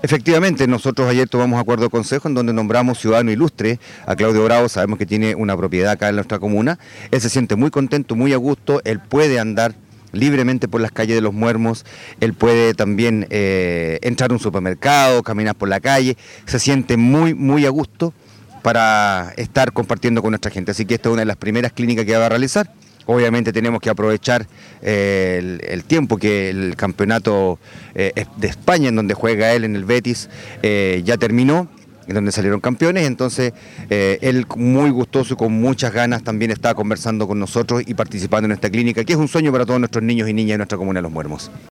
Efectivamente, nosotros ayer tomamos acuerdo de consejo en donde nombramos ciudadano ilustre a Claudio Bravo. Sabemos que tiene una propiedad acá en nuestra comuna. Él se siente muy contento, muy a gusto, él puede andar libremente por las calles de Los Muermos, él puede también entrar a un supermercado, caminar por la calle, se siente muy a gusto para estar compartiendo con nuestra gente. Así que esta es una de las primeras clínicas que va a realizar. Obviamente tenemos que aprovechar el tiempo que el campeonato de España, en donde juega él en el Betis, ya terminó, en donde salieron campeones. Entonces él muy gustoso y con muchas ganas también está conversando con nosotros y participando en esta clínica, que es un sueño para todos nuestros niños y niñas de nuestra comuna de Los Muermos.